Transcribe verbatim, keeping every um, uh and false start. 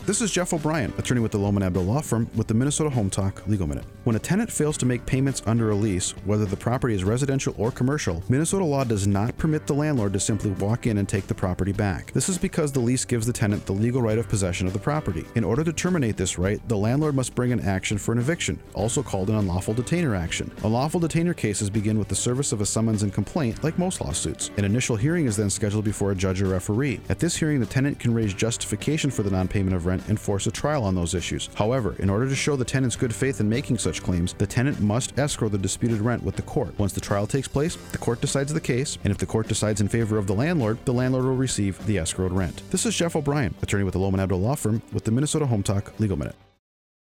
This is Jeff O'Brien, attorney with the Lohman Abdul Law Firm with the Minnesota Home Talk Legal Minute. When a tenant fails to make payments under a lease, whether the property is residential or commercial, Minnesota law does not permit the landlord to simply walk in and take the property back. This is because the lease gives the tenant the legal right of possession of the property. In order to terminate this right, the landlord must bring an action for an eviction, also called an unlawful detainer action. Unlawful detainer cases begin with the service of a summons and complaint, like most lawsuits. An initial hearing is then scheduled before a judge or referee. At this hearing, the tenant can raise justification for the non-payment of rent and force a trial on those issues. However, in order to show the tenant's good faith in making such claims, the tenant must escrow the disputed rent with the court. Once the trial takes place, the court decides the case, and if the court decides in favor of the landlord, the landlord will receive the escrowed rent. This is Jeff O'Brien, attorney with the Lohman Abdul Law Firm with the Minnesota Home Talk Legal Minute.